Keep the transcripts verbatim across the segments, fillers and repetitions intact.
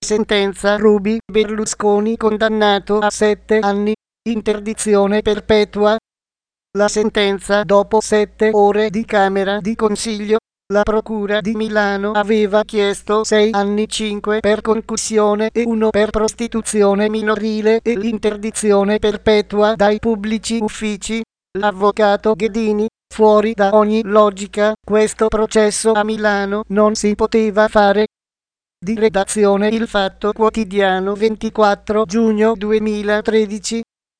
Sentenza Ruby Berlusconi condannato a sette anni, interdizione perpetua. La sentenza dopo sette ore di Camera di Consiglio. La Procura di Milano aveva chiesto sei anni cinque per concussione e uno per prostituzione minorile e l'interdizione perpetua dai pubblici uffici. L'avvocato Ghedini, fuori da ogni logica, questo processo a Milano non si poteva fare. Di redazione Il Fatto Quotidiano ventiquattro giugno duemilatredici.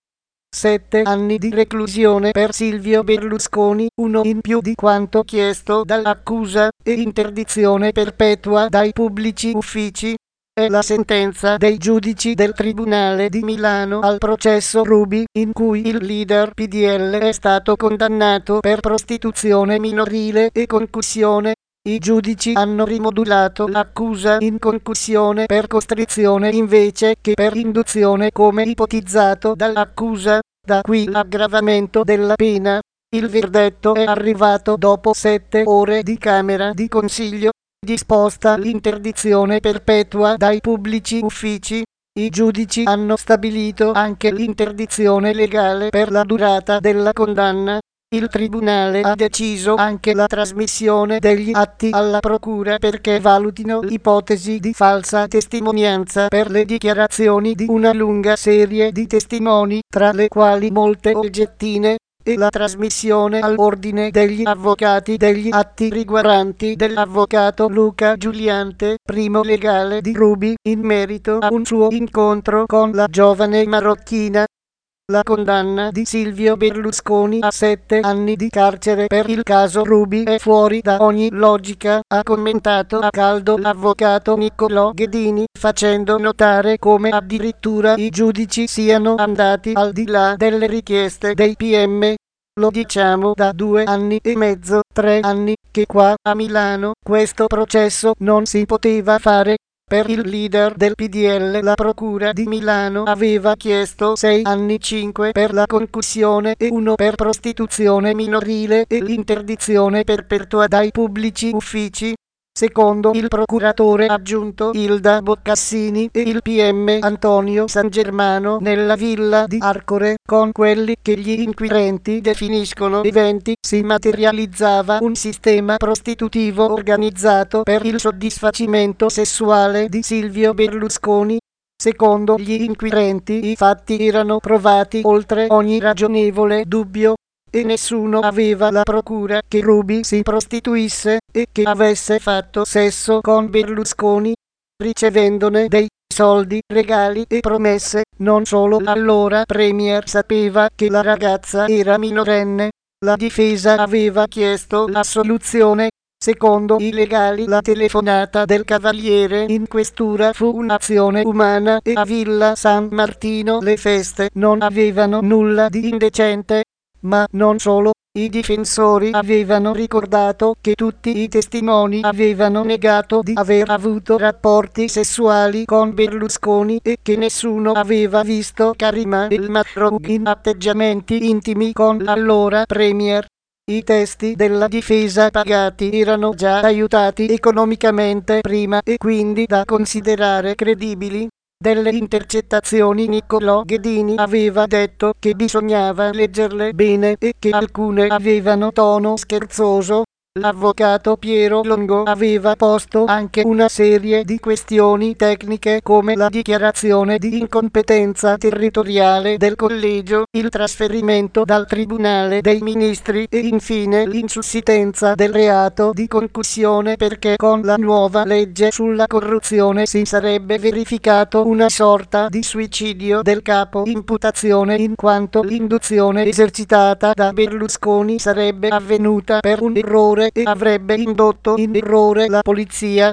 Sette anni di reclusione per Silvio Berlusconi, uno in più di quanto chiesto dall'accusa, e interdizione perpetua dai pubblici uffici. È la sentenza dei giudici del Tribunale di Milano al processo Ruby, in cui il leader P D L è stato condannato per prostituzione minorile e concussione. I giudici hanno rimodulato l'accusa in concussione per costrizione invece che per induzione come ipotizzato dall'accusa, da qui l'aggravamento della pena. Il verdetto è arrivato dopo sette ore di Camera di Consiglio, disposta l'interdizione perpetua dai pubblici uffici. I giudici hanno stabilito anche l'interdizione legale per la durata della condanna. Il Tribunale ha deciso anche la trasmissione degli atti alla Procura perché valutino l'ipotesi di falsa testimonianza per le dichiarazioni di una lunga serie di testimoni, tra le quali molte oggettine, e la trasmissione all'ordine degli avvocati degli atti riguardanti dell'avvocato Luca Giuliante, primo legale di Ruby, in merito a un suo incontro con la giovane marocchina. La condanna di Silvio Berlusconi a sette anni di carcere per il caso Ruby è fuori da ogni logica, ha commentato a caldo l'avvocato Niccolò Ghedini, facendo notare come addirittura i giudici siano andati al di là delle richieste dei P M. Lo diciamo da due anni e mezzo, tre anni, che qua a Milano questo processo non si poteva fare. Per il leader del P D L la Procura di Milano aveva chiesto sei anni cinque per la concussione e uno per prostituzione minorile e l'interdizione perpetua dai pubblici uffici. Secondo il procuratore aggiunto Ilda Boccassini e il P M Antonio Sangermano, nella villa di Arcore, con quelli che gli inquirenti definiscono eventi, si materializzava un sistema prostitutivo organizzato per il soddisfacimento sessuale di Silvio Berlusconi. Secondo gli inquirenti i fatti erano provati oltre ogni ragionevole dubbio, e nessuno aveva la procura che Ruby si prostituisse e che avesse fatto sesso con Berlusconi, ricevendone dei soldi, regali e promesse. Non solo l'allora premier sapeva che la ragazza era minorenne. La difesa aveva chiesto l'assoluzione. Secondo i legali la telefonata del cavaliere in questura fu un'azione umana e a Villa San Martino le feste non avevano nulla di indecente. Ma non solo, i difensori avevano ricordato che tutti i testimoni avevano negato di aver avuto rapporti sessuali con Berlusconi e che nessuno aveva visto Karima El Mahroug in atteggiamenti intimi con l'allora premier. I testi della difesa pagati erano già aiutati economicamente prima e quindi da considerare credibili. Delle intercettazioni Niccolò Ghedini aveva detto che bisognava leggerle bene e che alcune avevano tono scherzoso. L'avvocato Piero Longo aveva posto anche una serie di questioni tecniche come la dichiarazione di incompetenza territoriale del collegio, il trasferimento dal Tribunale dei Ministri e infine l'insussistenza del reato di concussione perché con la nuova legge sulla corruzione si sarebbe verificato una sorta di suicidio del capo imputazione in quanto l'induzione esercitata da Berlusconi sarebbe avvenuta per un errore e avrebbe indotto in errore la polizia.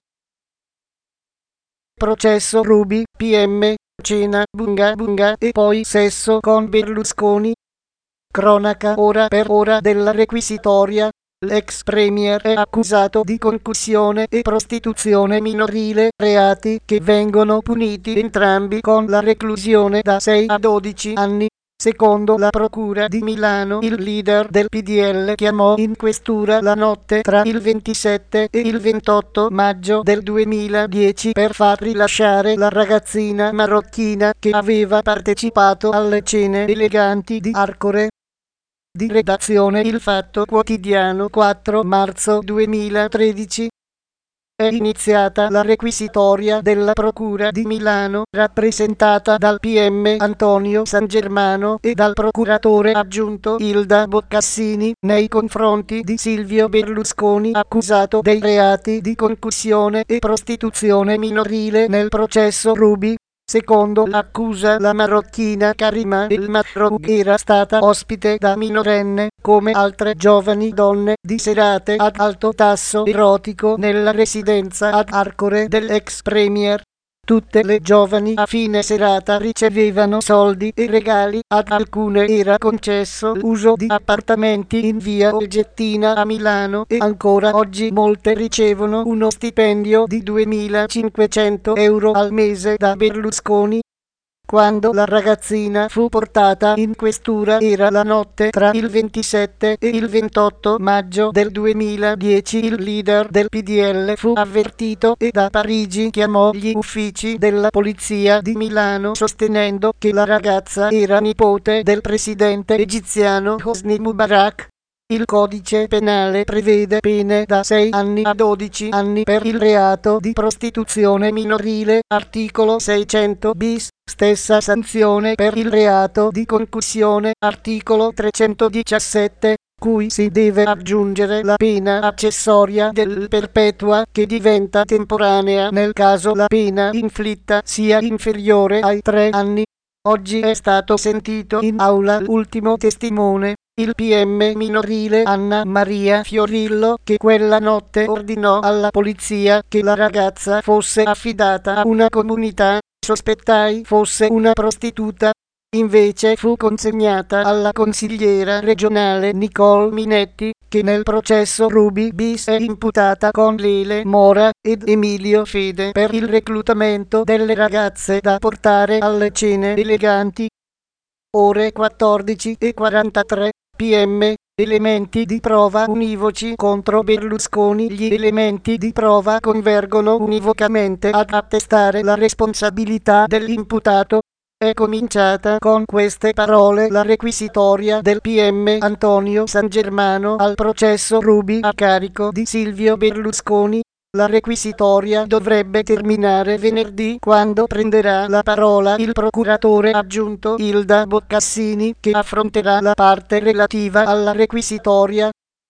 Processo Ruby, P M, cena, bunga bunga e poi sesso con Berlusconi. Cronaca ora per ora della requisitoria. L'ex premier è accusato di concussione e prostituzione minorile, reati che vengono puniti entrambi con la reclusione da sei a dodici anni. Secondo la Procura di Milano, il leader del P D L chiamò in questura la notte tra il ventisette e il ventotto maggio del duemiladieci per far rilasciare la ragazzina marocchina che aveva partecipato alle cene eleganti di Arcore. Di redazione Il Fatto Quotidiano, quattro marzo duemilatredici. È iniziata la requisitoria della Procura di Milano, rappresentata dal P M Antonio San Germano e dal procuratore aggiunto Ilda Boccassini, nei confronti di Silvio Berlusconi, accusato dei reati di concussione e prostituzione minorile nel processo Ruby. Secondo l'accusa, la marocchina Karima El Marrouk era stata ospite da minorenne, come altre giovani donne, di serate ad alto tasso erotico nella residenza ad Arcore dell'ex premier. Tutte le giovani a fine serata ricevevano soldi e regali, ad alcune era concesso l'uso di appartamenti in via Olgettina a Milano e ancora oggi molte ricevono uno stipendio di duemilacinquecento euro al mese da Berlusconi. Quando la ragazzina fu portata in questura era la notte tra il ventisette e il ventotto maggio del duemiladieci. Il leader del P D L fu avvertito e da Parigi chiamò gli uffici della polizia di Milano sostenendo che la ragazza era nipote del presidente egiziano Hosni Mubarak. Il codice penale prevede pene da sei anni a dodici anni per il reato di prostituzione minorile, articolo seicento bis, stessa sanzione per il reato di concussione, articolo trecentodiciassette, cui si deve aggiungere la pena accessoria del perpetua che diventa temporanea nel caso la pena inflitta sia inferiore ai tre anni. Oggi è stato sentito in aula l'ultimo testimone, il P M minorile Anna Maria Fiorillo, che quella notte ordinò alla polizia che la ragazza fosse affidata a una comunità. Sospettai fosse una prostituta. Invece fu consegnata alla consigliera regionale Nicole Minetti, che nel processo Ruby bis è imputata con Lele Mora ed Emilio Fede per il reclutamento delle ragazze da portare alle cene eleganti. Ore quattordici e quarantatré P M. Elementi di prova univoci contro Berlusconi. Gli elementi di prova convergono univocamente ad attestare la responsabilità dell'imputato. È cominciata con queste parole la requisitoria del P M Antonio San Germano al processo Ruby a carico di Silvio Berlusconi. La requisitoria dovrebbe terminare venerdì, quando prenderà la parola il procuratore aggiunto Ilda Boccassini, che affronterà la parte relativa alla requisitoria.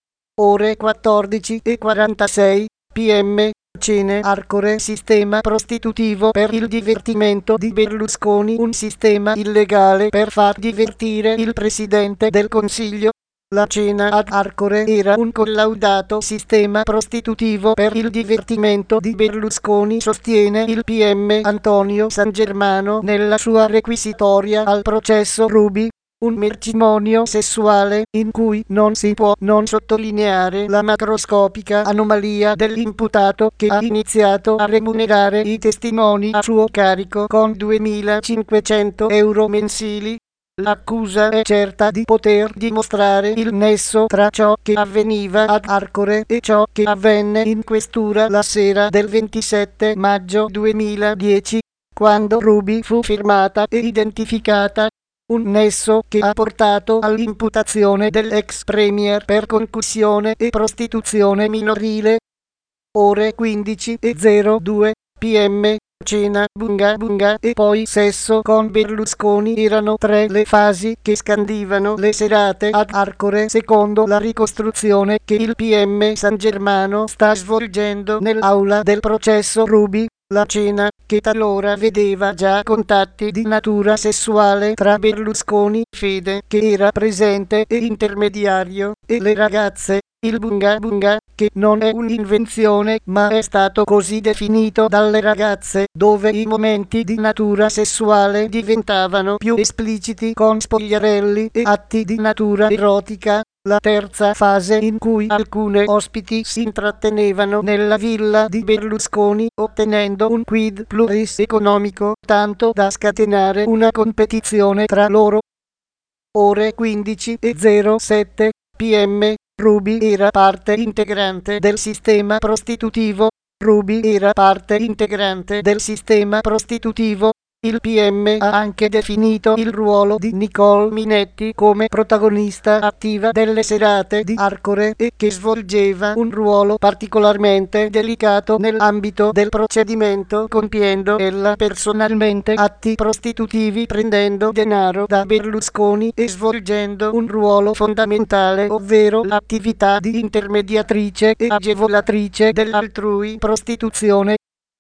Ore quattordici e quarantasei P M. Cene Arcore, sistema prostitutivo per il divertimento di Berlusconi, un sistema illegale per far divertire il Presidente del Consiglio. La cena ad Arcore era un collaudato sistema prostitutivo per il divertimento di Berlusconi, sostiene il P M Antonio San Germano nella sua requisitoria al processo Ruby. Un mercimonio sessuale in cui non si può non sottolineare la macroscopica anomalia dell'imputato, che ha iniziato a remunerare i testimoni a suo carico con duemilacinquecento euro mensili. L'accusa è certa di poter dimostrare il nesso tra ciò che avveniva ad Arcore e ciò che avvenne in questura la sera del ventisette maggio duemiladieci, quando Ruby fu firmata e identificata. Un nesso che ha portato all'imputazione dell'ex premier per concussione e prostituzione minorile. Ore quindici e zero due P M. Cena, bunga bunga e poi sesso con Berlusconi erano tre le fasi che scandivano le serate ad Arcore, secondo la ricostruzione che il P M San Germano sta svolgendo nell'aula del processo Ruby. La cena, che talora vedeva già contatti di natura sessuale tra Berlusconi, Fede, che era presente e intermediario, e le ragazze. Il bunga bunga, che non è un'invenzione ma è stato così definito dalle ragazze, dove i momenti di natura sessuale diventavano più espliciti con spogliarelli e atti di natura erotica. La terza fase, in cui alcune ospiti si intrattenevano nella villa di Berlusconi, ottenendo un quid pluris economico tanto da scatenare una competizione tra loro. ore quindici e zero sette p m. Ruby era parte integrante del sistema prostitutivo. Ruby era parte integrante del sistema prostitutivo. Il P M ha anche definito il ruolo di Nicole Minetti come protagonista attiva delle serate di Arcore e che svolgeva un ruolo particolarmente delicato nell'ambito del procedimento, compiendo ella personalmente atti prostitutivi, prendendo denaro da Berlusconi e svolgendo un ruolo fondamentale, ovvero l'attività di intermediatrice e agevolatrice dell'altrui prostituzione.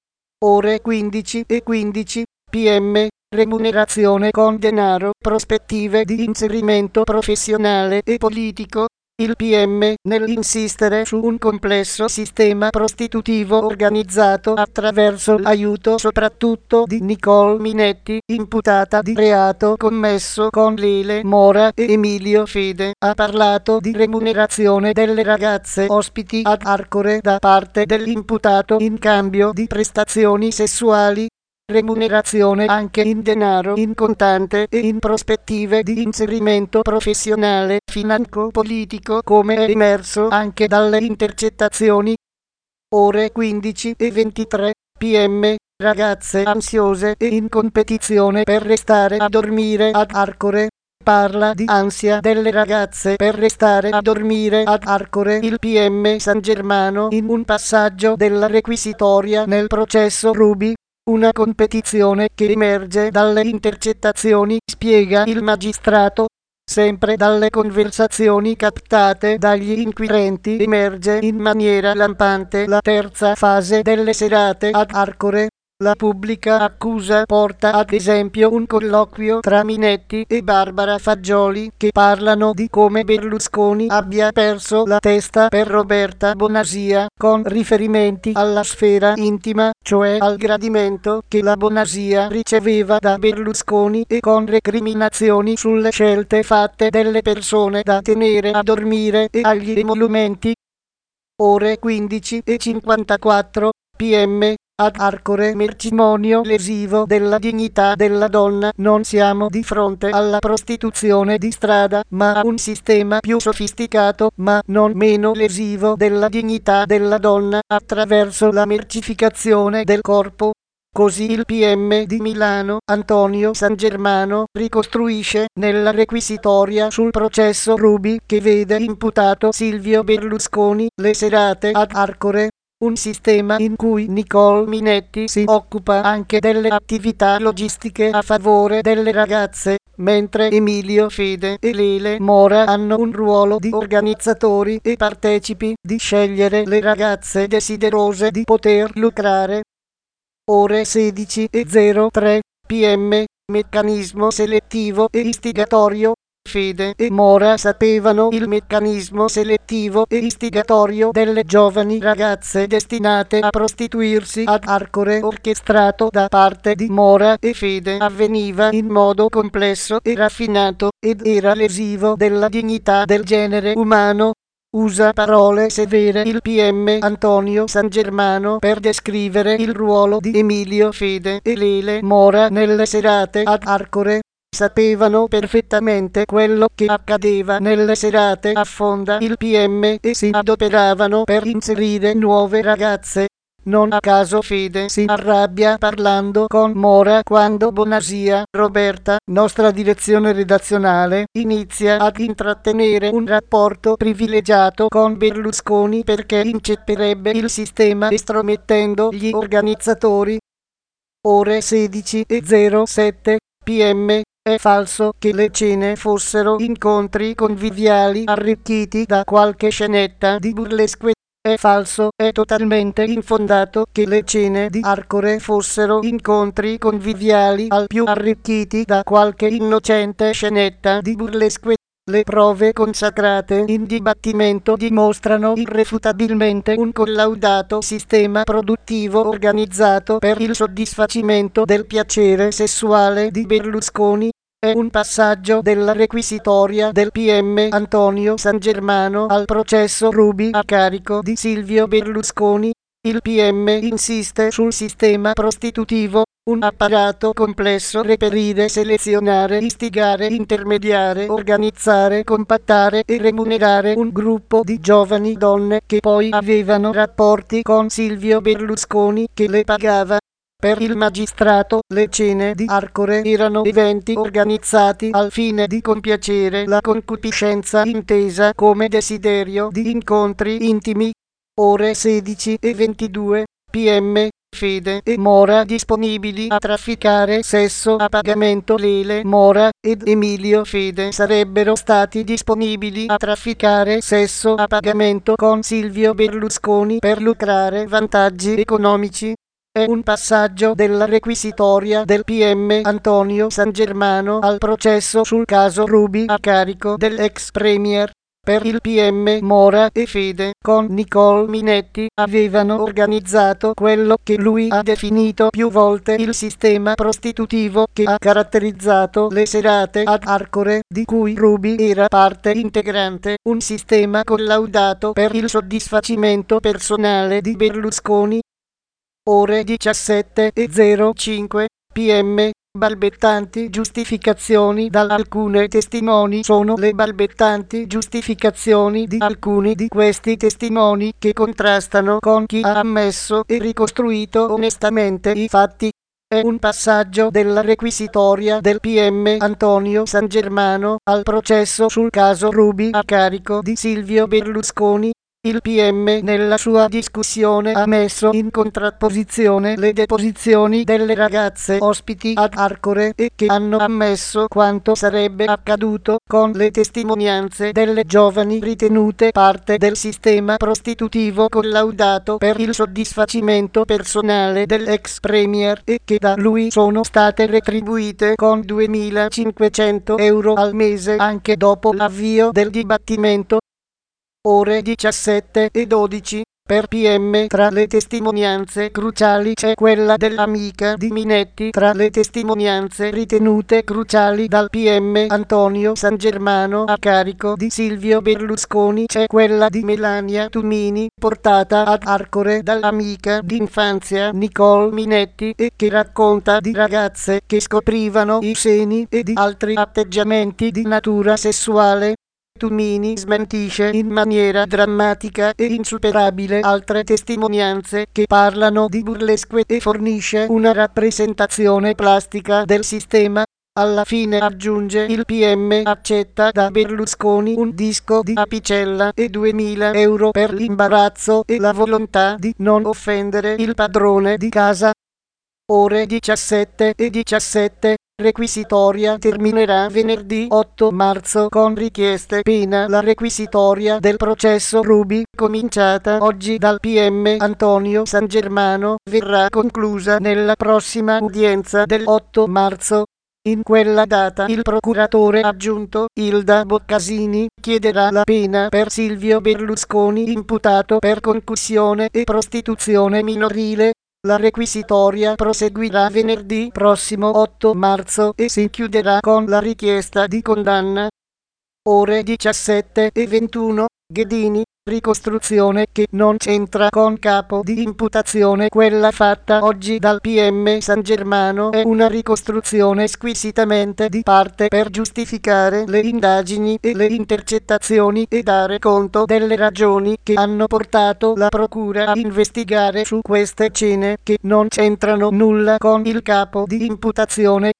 Ore quindici e quindici p m. Remunerazione con denaro, prospettive di inserimento professionale e politico. Il P M, nell'insistere su un complesso sistema prostitutivo organizzato attraverso l'aiuto soprattutto di Nicole Minetti, imputata di reato commesso con Lele Mora e Emilio Fede, ha parlato di remunerazione delle ragazze ospiti ad Arcore da parte dell'imputato in cambio di prestazioni sessuali. Remunerazione anche in denaro, in contante e in prospettive di inserimento professionale, financo-politico, come è emerso anche dalle intercettazioni. Ore quindici e ventitré p m. Ragazze ansiose e in competizione per restare a dormire ad Arcore. Parla di ansia delle ragazze per restare a dormire ad Arcore il P M San Germano in un passaggio della requisitoria nel processo Ruby. Una competizione che emerge dalle intercettazioni, spiega il magistrato. Sempre dalle conversazioni captate dagli inquirenti emerge in maniera lampante la terza fase delle serate ad Arcore. La pubblica accusa porta ad esempio un colloquio tra Minetti e Barbara Fagioli che parlano di come Berlusconi abbia perso la testa per Roberta Bonasia, con riferimenti alla sfera intima, cioè al gradimento che la Bonasia riceveva da Berlusconi, e con recriminazioni sulle scelte fatte delle persone da tenere a dormire e agli emolumenti. Ore quindici e cinquantaquattro p m. Ad Arcore, mercimonio lesivo della dignità della donna. Non siamo di fronte alla prostituzione di strada, ma a un sistema più sofisticato, ma non meno lesivo della dignità della donna, attraverso la mercificazione del corpo. Così il P M di Milano, Antonio San Germano, ricostruisce nella requisitoria sul processo Ruby, che vede imputato Silvio Berlusconi, le serate ad Arcore. Un sistema in cui Nicole Minetti si occupa anche delle attività logistiche a favore delle ragazze, mentre Emilio Fede e Lele Mora hanno un ruolo di organizzatori e partecipi, di scegliere le ragazze desiderose di poter lucrare. Ore sedici e zero tre p m. Meccanismo selettivo e istigatorio. Fede e Mora sapevano il meccanismo selettivo e istigatorio delle giovani ragazze destinate a prostituirsi ad Arcore, orchestrato da parte di Mora e Fede, avveniva in modo complesso e raffinato, ed era lesivo della dignità del genere umano. Usa parole severe il P M Antonio San Germano per descrivere il ruolo di Emilio Fede e Lele Mora nelle serate ad Arcore. Sapevano perfettamente quello che accadeva nelle serate, affonda il P M, e si adoperavano per inserire nuove ragazze. Non a caso Fede si arrabbia parlando con Mora quando Bonasia, Roberta, nostra direzione redazionale, inizia ad intrattenere un rapporto privilegiato con Berlusconi perché inceppirebbe il sistema estromettendo gli organizzatori. Ore sedici e zero sette p m. È falso che le cene fossero incontri conviviali arricchiti da qualche scenetta di burlesque. È falso, è totalmente infondato che le cene di Arcore fossero incontri conviviali al più arricchiti da qualche innocente scenetta di burlesque. Le prove consacrate in dibattimento dimostrano irrefutabilmente un collaudato sistema produttivo organizzato per il soddisfacimento del piacere sessuale di Berlusconi. È un passaggio della requisitoria del P M Antonio San Germano al processo Ruby a carico di Silvio Berlusconi. Il P M insiste sul sistema prostitutivo Un apparato complesso: reperire, selezionare, istigare, intermediare, organizzare, compattare e remunerare un gruppo di giovani donne che poi avevano rapporti con Silvio Berlusconi, che le pagava. Per il magistrato, le cene di Arcore erano eventi organizzati al fine di compiacere la concupiscenza, intesa come desiderio di incontri intimi. Ore sedici e ventidue p m. Fede e Mora disponibili a trafficare sesso a pagamento. Lele Mora ed Emilio Fede sarebbero stati disponibili a trafficare sesso a pagamento con Silvio Berlusconi per lucrare vantaggi economici. È un passaggio della requisitoria del P M Antonio San Germano al processo sul caso Ruby a carico dell'ex premier. Per il P M Mora e Fede, con Nicole Minetti, avevano organizzato quello che lui ha definito più volte il sistema prostitutivo che ha caratterizzato le serate ad Arcore, di cui Ruby era parte integrante, un sistema collaudato per il soddisfacimento personale di Berlusconi. Ore diciassette e zero cinque p m. Balbettanti giustificazioni da alcune testimoni. Sono le balbettanti giustificazioni di alcuni di questi testimoni che contrastano con chi ha ammesso e ricostruito onestamente i fatti. È un passaggio della requisitoria del P M Antonio San Germano al processo sul caso Ruby a carico di Silvio Berlusconi. Il P M nella sua discussione ha messo in contrapposizione le deposizioni delle ragazze ospiti ad Arcore e che hanno ammesso quanto sarebbe accaduto con le testimonianze delle giovani ritenute parte del sistema prostitutivo collaudato per il soddisfacimento personale dell'ex premier e che da lui sono state retribuite con duemilacinquecento euro al mese anche dopo l'avvio del dibattimento. Ore diciassette e dodici per P M. Tra le testimonianze cruciali c'è quella dell'amica di Minetti. Tra le testimonianze ritenute cruciali dal P M Antonio San Germano a carico di Silvio Berlusconi c'è quella di Melania Tumini, portata ad Arcore dall'amica d'infanzia Nicole Minetti e che racconta di ragazze che scoprivano i seni e di altri atteggiamenti di natura sessuale. Tumini smentisce in maniera drammatica e insuperabile altre testimonianze che parlano di burlesque e fornisce una rappresentazione plastica del sistema. Alla fine aggiunge: il P M accetta da Berlusconi un disco di Apicella e duemila euro per l'imbarazzo e la volontà di non offendere il padrone di casa. Ore diciassette e diciassette. Requisitoria terminerà venerdì otto marzo con richieste pena. La requisitoria del processo Ruby, cominciata oggi dal P M Antonio San Germano, verrà conclusa nella prossima udienza del otto marzo. In quella data il procuratore aggiunto Ilda Boccasini chiederà la pena per Silvio Berlusconi, imputato per concussione e prostituzione minorile. La requisitoria proseguirà venerdì prossimo otto marzo e si chiuderà con la richiesta di condanna. Ore diciassette e ventuno. Ghedini, ricostruzione che non c'entra con capo di imputazione. Quella fatta oggi dal P M San Germano è una ricostruzione squisitamente di parte per giustificare le indagini e le intercettazioni e dare conto delle ragioni che hanno portato la procura a investigare su queste cene che non c'entrano nulla con il capo di imputazione.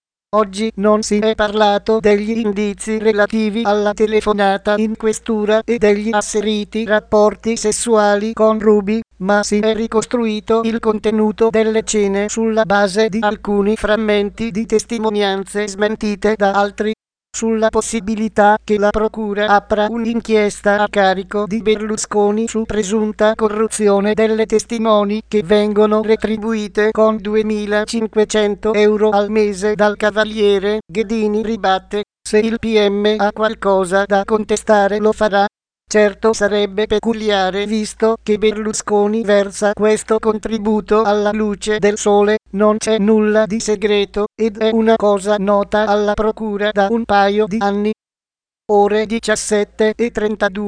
Oggi non si è parlato degli indizi relativi alla telefonata in questura e degli asseriti rapporti sessuali con Ruby, ma si è ricostruito il contenuto delle cene sulla base di alcuni frammenti di testimonianze smentite da altri. Sulla possibilità che la procura apra un'inchiesta a carico di Berlusconi su presunta corruzione delle testimoni che vengono retribuite con duemilacinquecento euro al mese dal cavaliere, Ghedini ribatte: se il P M ha qualcosa da contestare lo farà. Certo sarebbe peculiare, visto che Berlusconi versa questo contributo alla luce del sole, non c'è nulla di segreto, ed è una cosa nota alla procura da un paio di anni. Ore diciassette e trentadue.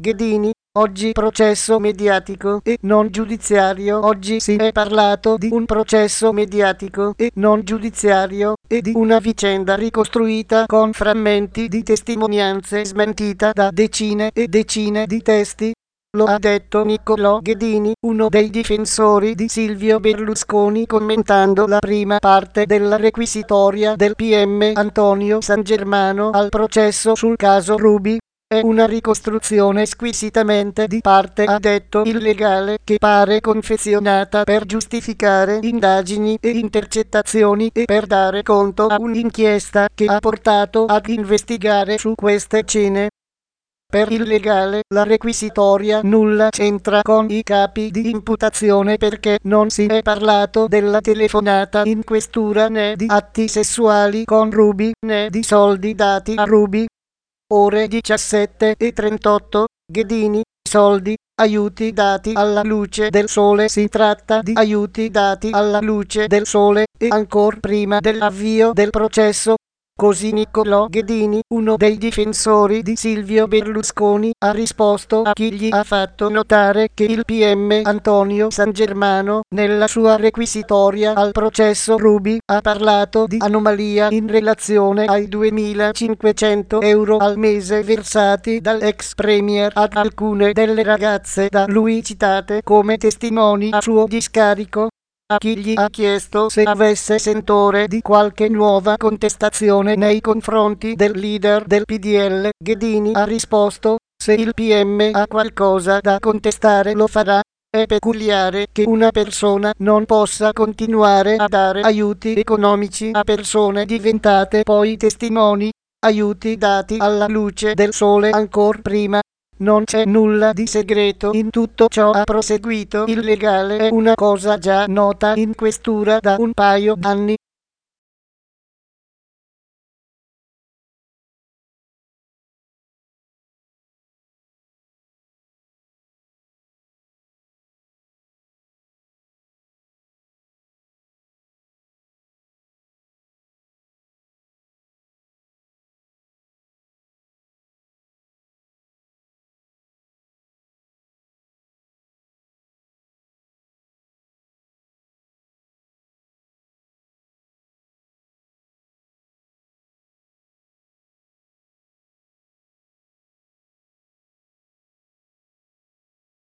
Ghedini, oggi processo mediatico e non giudiziario. Oggi si è parlato di un processo mediatico e non giudiziario e di una vicenda ricostruita con frammenti di testimonianze smentita da decine e decine di testi. Lo ha detto Niccolò Ghedini, uno dei difensori di Silvio Berlusconi, commentando la prima parte della requisitoria del P M Antonio Sangermano al processo sul caso Ruby. È una ricostruzione squisitamente di parte, ha detto il legale, che pare confezionata per giustificare indagini e intercettazioni e per dare conto a un'inchiesta che ha portato ad investigare su queste scene. Per il legale, la requisitoria nulla c'entra con i capi di imputazione perché non si è parlato della telefonata in questura né di atti sessuali con Ruby né di soldi dati a Ruby. Ore diciassette e trentotto, Ghedini, soldi, aiuti dati alla luce del sole. Si tratta di aiuti dati alla luce del sole e ancor prima dell'avvio del processo. Così Niccolò Ghedini, uno dei difensori di Silvio Berlusconi, ha risposto a chi gli ha fatto notare che il P M Antonio Sangermano, nella sua requisitoria al processo Ruby, ha parlato di anomalia in relazione ai duemilacinquecento euro al mese versati dall'ex premier ad alcune delle ragazze da lui citate come testimoni a suo discarico. A chi gli ha chiesto se avesse sentore di qualche nuova contestazione nei confronti del leader del P D L, Ghedini ha risposto: se il P M ha qualcosa da contestare lo farà. È peculiare che una persona non possa continuare a dare aiuti economici a persone diventate poi testimoni, aiuti dati alla luce del sole ancor prima. Non c'è nulla di segreto in tutto ciò, ha proseguito il legale, è una cosa già nota in questura da un paio d'anni.